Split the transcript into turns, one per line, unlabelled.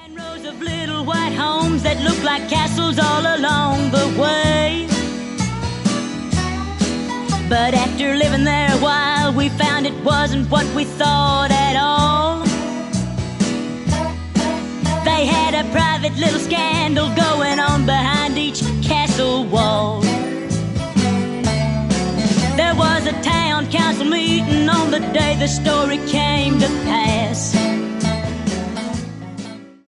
Rows of little white homes that look like castles all along the way. But after living there a while, we found it wasn't what we thought at all. They had a private little scandal going on behind each castle wall. There was a town council meeting on the day the story came to pass.